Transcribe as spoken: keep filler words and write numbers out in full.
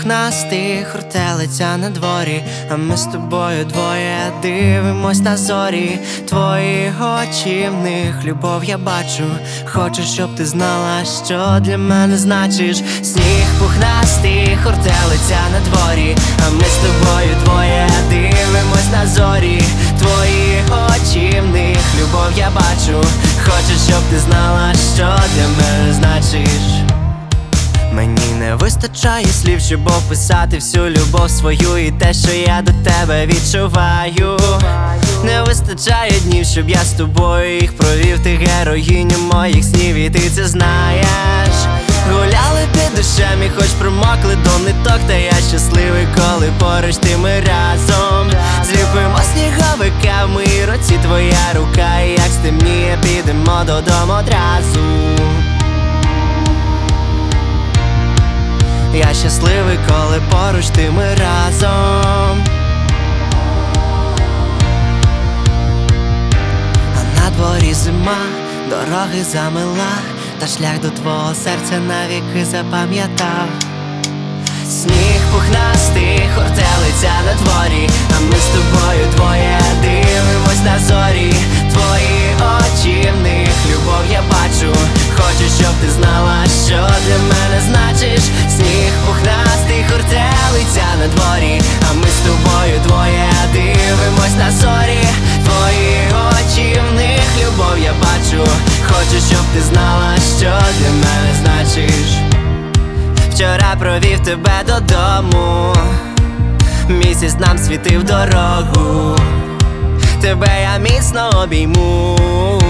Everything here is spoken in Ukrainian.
пухнастих хуртелиця на дворі, а ми з тобою двоє дивимось на зорі. Твої очі, в них любов я бачу. Хочу, щоб ти знала, що для мене значиш. Сніг пухнастий, хуртелиця на дворі, а ми з тобою двоє дивимось на зорі. Твої очі, в них любов я бачу. Хочу, щоб ти знала, що для мене значиш. Мені не вистачає слів, щоб описати всю любов свою і те, що я до тебе відчуваю. Не вистачає днів, щоб я з тобою їх провів. Ти героїню моїх снів, і ти це знаєш. Гуляли під дощем і хоч промокли до ниток, та я щасливий, коли поруч ти ми разом. Зліпимо сніговика в моїй руці твоя рука, і як стемніє, підемо додому одразу. Я щасливий, коли поруч ти ми разом. А на дворі зима, дороги замила, та шлях до твого серця навіки запам'ятав. Сніг пухнастий, хуртелиця на дворі, а ми з тобою двоє дивимось на зорі. Твої очі, в них любов я бачу. Хочу, щоб ти знала, що для мене значиш. Сніг пухнастий, хуртелиця на дворі, а ми з тобою двоє дивимось на зорі. Твої очі, в них любов я бачу. Хочу, щоб ти знала, що для мене значиш. Вчора провів тебе додому, місяць нам світив дорогу. Тебе я міцно обійму,